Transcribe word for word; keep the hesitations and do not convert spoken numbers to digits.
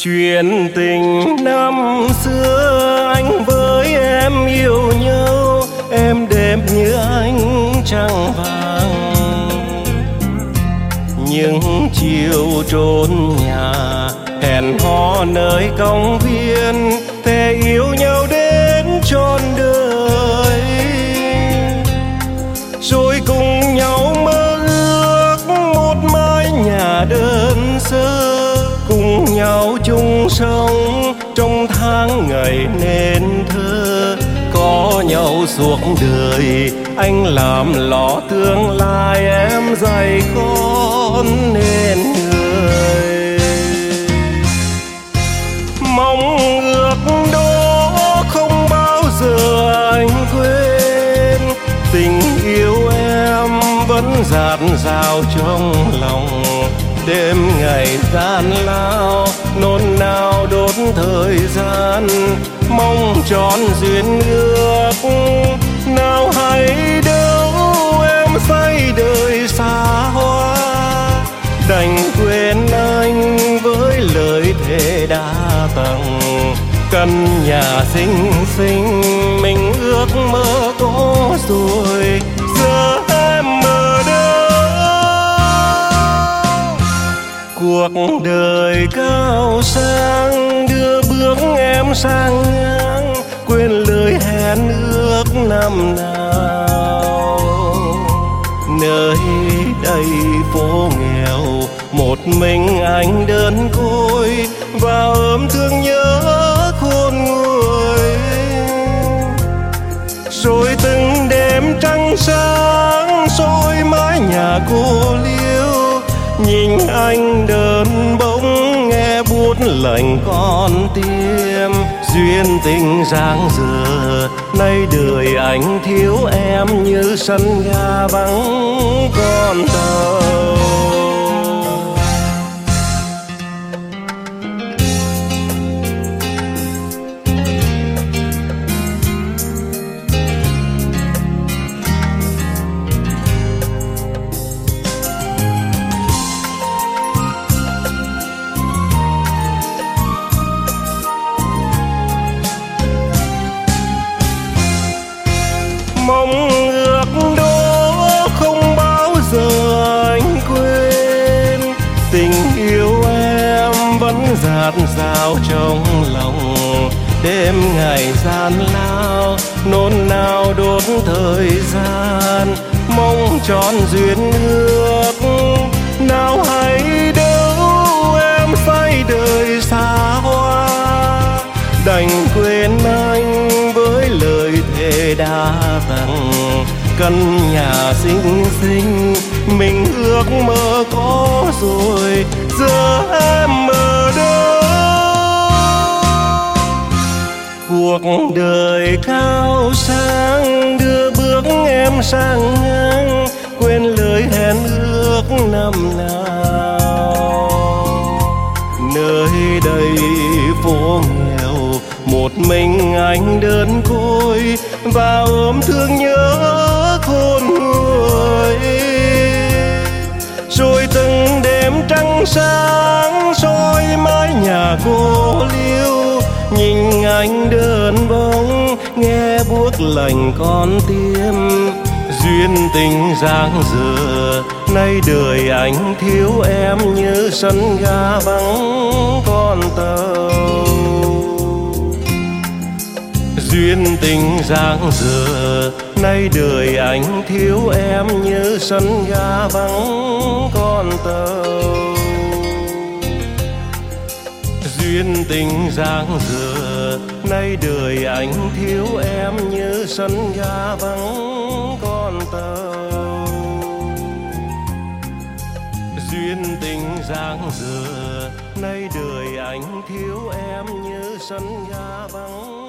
Chuyện tình năm xưa anh với em yêu nhau, em đẹp như ánh trăng vàng. Những chiều trốn nhà hẹn hò nơi công viên, thề yêu nhau đến trọn đời. Rồi cùng nhau mơ ước một mái nhà đơn sơ, cùng nhau chung sống trong tháng ngày nên thơ. Có nhau suốt đời, anh làm ló tương lai, em dạy con nên người. Mong ước đó không bao giờ anh quên, tình yêu em vẫn dạt dào trong lòng. Đêm ngày gian lao nôn nao đốt thời gian, mong trọn duyên ước nào hay đâu em say đời xa hoa. Đành quên anh với lời thề đã tặng, căn nhà xinh xinh mình ước mơ có rồi, giờ em ở đâu? Cuộc đời cao sang đưa bước em sang ngang, quên lời hẹn ước năm nào. Nơi đây phố nghèo, một mình anh đơn côi và ôm thương nhớ khôn nguôi. Rồi từng đêm trăng sáng soi mái nhà cô liêu, nhìn anh đơn bóng nghe buốt lạnh con tim. Duyên tình giang dở nay đời anh thiếu em, như sân ga vắng con tàu. Mong ước đó không bao giờ anh quên, tình yêu em vẫn dạt dào trong lòng. Đêm ngày gian lao nôn nao đốt thời gian, mong trọn duyên ước nào hay đâu em say đời xa hoa. Đành quên anh với lời thề đã tặng, căn nhà xinh xinh mình ước mơ có rồi, giờ em ở đâu? Cuộc đời cao sang đưa bước em sang ngang, quên lời hẹn ước năm nào. Nơi đây phố nghèo, một mình anh đơn côi và ôm thương nhớ khôn nguôi. Rồi từng đêm trăng sáng soi mái nhà cô liêu, nhìn anh đơn bóng nghe buốt lạnh con tim. Duyên tình giang dở nay đời anh thiếu em, như sân ga vắng con tàu. Duyên tình giang dở nay đời anh thiếu em, như sân ga vắng con tàu. Duyên tình giang dở nay đời anh thiếu em, như sân ga vắng con tàu. Duyên tình giang dở nay đời anh thiếu em, như sân ga vắng